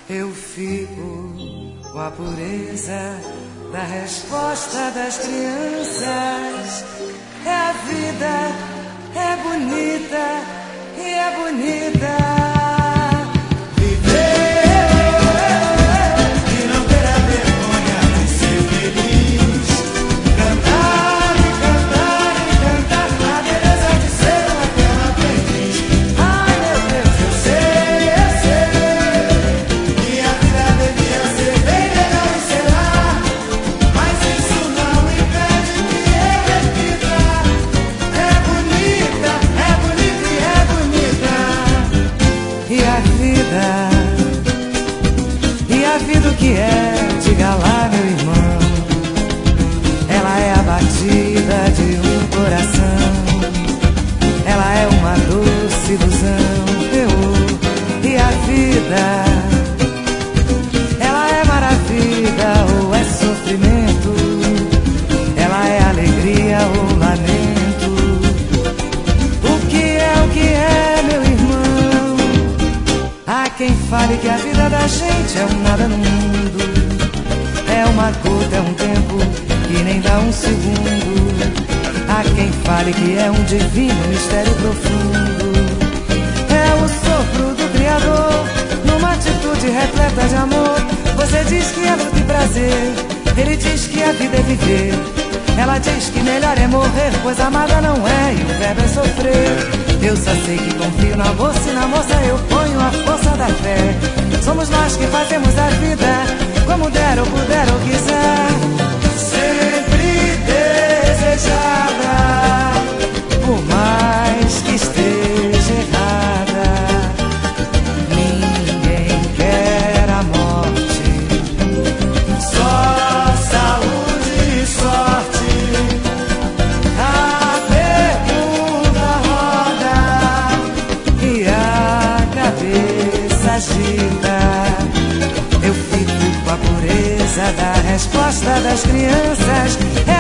Eu fico com a pureza da resposta das crianças. É a vida, é bonita e é bonita. E a vida o que é, diga lá meu irmão. Ela é a batida de um coração. Ela é uma doce ilusão. E a vida, ela é maravilha ou é sofrimento. Ela é alegria ou lamento. O que é meu irmão? Há quem fale que a vida da gente é um nada no mundo. É uma gota, é um tempo que nem dá um segundo. Há quem fale que é um divino mistério profundo. É o sopro do Criador numa atitude repleta de amor. Você diz que é luta e prazer, ele diz que a vida é viver. Ela diz que melhor é morrer, pois amada não é e o verbo é sofrer. Eu só sei que confio na moça e na moça eu ponho a força da fé. Somos nós que fazemos a vida como der ou puder ou quiser. Sempre desejada, por mais que esteja errada. Ninguém quer a morte, só saúde e sorte. A pergunta roda e a cabeça agita. Eu fico com a pureza da resposta das crianças.